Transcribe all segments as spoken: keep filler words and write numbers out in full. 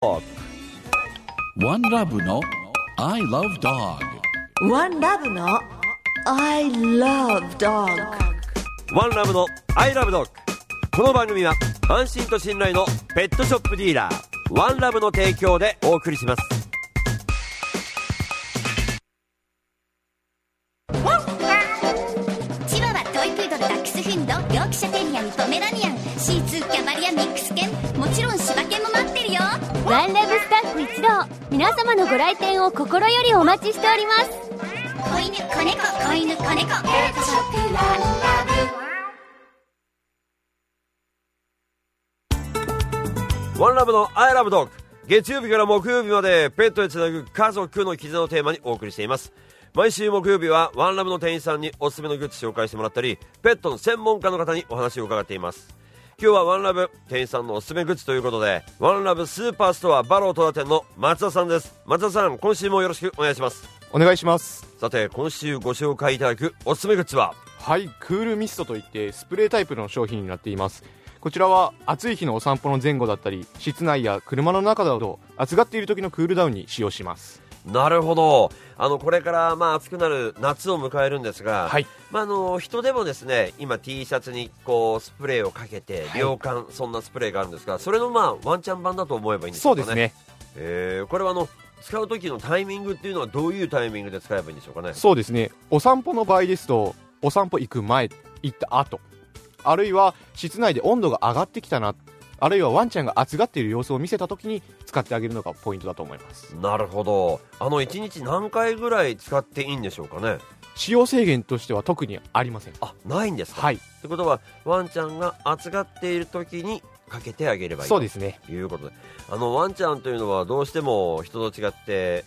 ワンラブの I love dog。 ワンラブの I love dog。 ワンラブの I love dog。 この番組は安心と信頼のペットショップディーラーワンラブの提供でお送りします。 チワワ、トイプードル、ダックスフンド、ヨークシャテリアン、ポメラニアン、シーツー、キャバリア、ミックス犬、もちろん柴犬も待ってるよ。 ワンラブスタッフ一同、皆様のご来店を心よりお待ちしております。 子犬、子猫、子犬、子猫、ペットショップワンラブ。ワンラブの I love dog。 月曜日から木曜日までペットへつなぐ家族の絆をテーマにお送りしています。毎週木曜日はワンラブの店員さんにおすすめのグッズ紹介してもらったり、ペットの専門家の方にお話を伺っています。今日はワンラブ店員さんのおすすめグッズということで、ワンラブスーパーストアバロー戸田店の松田さんです。松田さん、今週もよろしくお願いします。 お願いします。 さて、今週ご紹介いただくおすすめグッズは、 はい、クールミストといってスプレータイプの商品になっています。こちらは暑い日のお散歩の前後だったり、室内や車の中など暑がっている時のクールダウンに使用します。 なるほど。あのこれからまあ暑くなる夏を迎えるんですが、はい、まあ、あの人でもですね、今 T シャツにこうスプレーをかけて涼感、はい、そんなスプレーがあるんですが、それのまあワンチャン版だと思えばいいんですかね。 そうですね。 えー、これはあの使う時のタイミングっていうのはどういうタイミングで使えばいいんでしょうかね。 そうですね、お散歩の場合ですと、お散歩行く前、行った後、あるいは室内で温度が上がってきたな、あるいはワンちゃんが暑がっている様子を見せた時に使ってあげるのがポイントだと思います。 なるほど。あのいちにち何回ぐらい使っていいんでしょうかね。 使用制限としては特にありません。 あ、ないんですか。 はい。 ってことはワンちゃんが暑がっている時にかけてあげればいい。 そうですね。 ということで、あのワンちゃんというのはどうしても人と違って、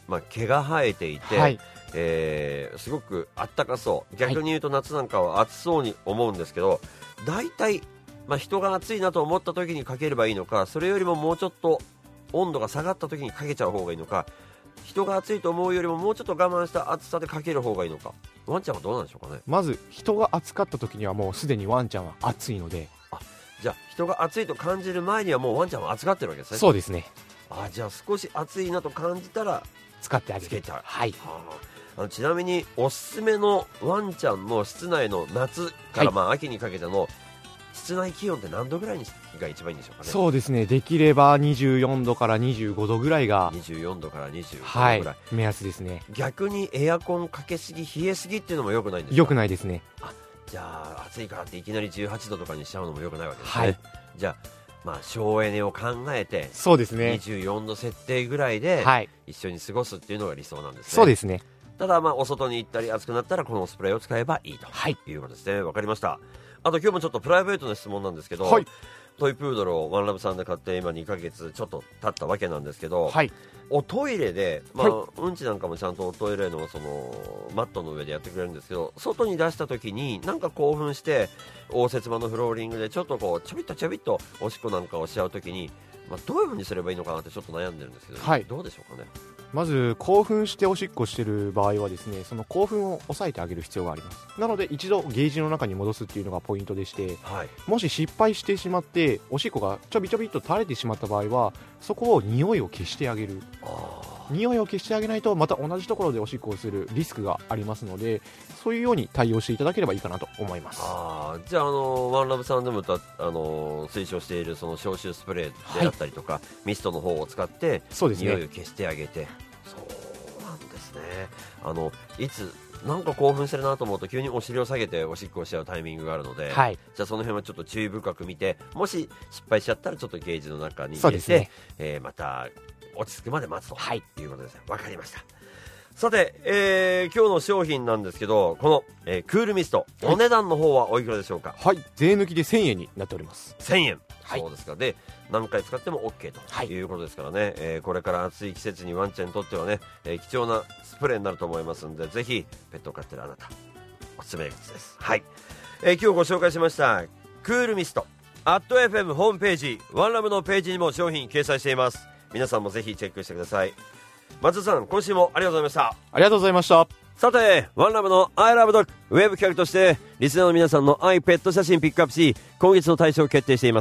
まあ、毛が生えていて、はい、えー、すごくあったかそう、逆に言うと夏なんかは暑そうに思うんですけど、だいたいまあ、人が暑いなと思った時にかければいいのか、それよりももうちょっと温度が下がった時にかけちゃう方がいいのか、人が暑いと思うよりももうちょっと我慢した暑さでかける方がいいのか、ワンちゃんはどうなんでしょうかね。 まず人が暑かった時にはもうすでにワンちゃんは暑いので、 あ、じゃあ人が暑いと感じる前にはもうワンちゃんは暑がってるわけですね。 そうですね。 あ、じゃあ少し暑いなと感じたら使ってあげる。はい。 はあ、あのちなみにおすすめのワンちゃんの室内の夏からまあ秋にかけての室内気温って何度ぐらいが一番いいんでしょうかね。 そうですね、できればにじゅうよんどからにじゅうごどぐらいがにじゅうよんどからにじゅうごどぐらい、 はい、目安ですね。 逆にエアコンかけすぎ、冷えすぎっていうのも良くないんですか。 良くないですね。 あ、じゃあ暑いからっていきなりじゅうはちどとかにしちゃうのも良くないわけですね。はい、じゃあまあ省エネを考えて、 そうですね、 にじゅうよんど設定ぐらいで一緒に過ごすっていうのが理想なんですね。 そうですね。 ただまあお外に行ったり暑くなったらこのスプレーを使えばいいということですね。わかりました。あと今日もちょっとプライベートな質問なんですけど、はい、トイプードルをワンラブさんで買って今にかげつちょっと経ったわけなんですけど、はい、おトイレで、まあはい、うんちなんかもちゃんとおトイレのそのマットの上でやってくれるんですけど、外に出した時になんか興奮して応接間のフローリングでちょっとこうちょびっとちょびっとおしっこなんかをしちゃう時に、まあ、どういう風にすればいいのかなってちょっと悩んでるんですけど、はい、どうでしょうかね。 まず興奮しておしっこしてる場合はですね、その興奮を抑えてあげる必要があります。なので一度ゲージの中に戻すっていうのがポイントでして、はい、もし失敗してしまっておしっこがちょびちょびっと垂れてしまった場合は、そこを匂いを消してあげる。匂いを消してあげないとまた同じところでおしっこをするリスクがありますので、そういうように対応していただければいいかなと思います。 あ、じゃあ、あのワンラブさんでもた、あの推奨しているその消臭スプレーであったりとか、はい、ミストの方を使って、そうですね、匂いを消してあげて。そうなんですね。あのいつなんか興奮してるなと思うと急にお尻を下げておしっこをしちゃうタイミングがあるので、はい、じゃあその辺はちょっと注意深く見て、もし失敗しちゃったらちょっとゲージの中に入れて、ね、えー、また落ち着くまで待つということですね。わ、はい、かりました。さて、えー、今日の商品なんですけど、この、えー、クールミスト、お値段の方はおいくらでしょうか。 はい、税抜きでせんえんになっております。 せんえん、はい、そうですか。で何回使っても OK ということですからね、はい、えー、これから暑い季節にワンちゃんにとってはね、えー、貴重なスプレーになると思いますので、ぜひペットを飼ってるあなたおすすめグッズです。はい、えー、今日ご紹介しましたクールミスト、アット エフエム ホームページ、ワンラブのページにも商品掲載しています。皆さんもぜひチェックしてください。松田さん、今週もありがとうございました。 ありがとうございました。 さて、ワンラブの I love dog ウェブ企画としてリスナーの皆さんの愛ペット写真ピックアップし、今月の大賞を決定しています。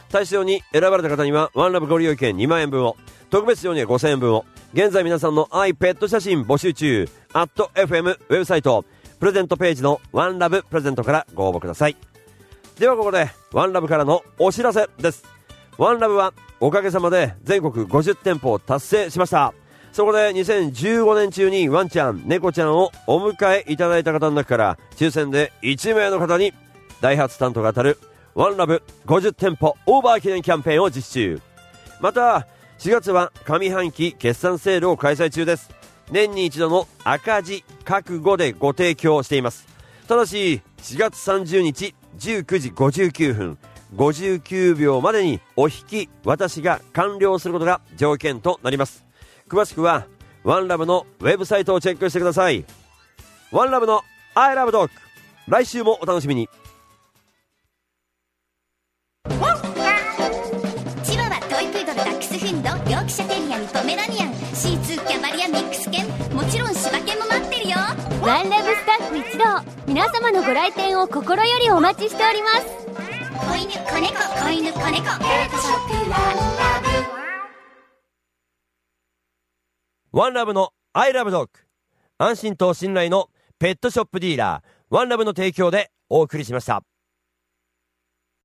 対象に選ばれた方にはワンラブご利用券にまんえんぶんを、特別賞にはごせんえんぶんを。現在皆さんの愛ペット写真募集中。アット エフエム ウェブサイトプレゼントページのワンラブプレゼントからご応募ください。ではここでワンラブからのお知らせです。ワンラブはおかげさまで全国ごじゅってんぽを達成しました。そこでにせんじゅうごねん中にワンちゃん、猫ちゃんをお迎えいただいた方の中から抽選でいちめいの方にダイハツ担当が当たるワンラブごじゅってんぽオーバー記念キャンペーンを実施中。またしがつは上半期決算セールを開催中です。年に一度の赤字覚悟でご提供しています。ただししがつさんじゅうにちじゅうくじごじゅうきゅうふんごじゅうきゅうびょうまでにお引き渡しが完了することが条件となります。詳しくはワンラブのウェブサイトをチェックしてください。ワンラブの I love dog、 来週もお楽しみに。 チワワ、トイプードル、ダックスフンド、ヨークシャテリアにポメラニアン、シーツー、キャバリアミックス犬、もちろん柴犬も待ってるよ。 ワンラブスタッフ一同、皆様のご来店を心よりお待ちしております。 子犬、子猫、子犬、子猫、ペットショップワンラブ。 ワンラブの I love dog、 安心と信頼のペットショップディーラーワンラブの提供でお送りしました。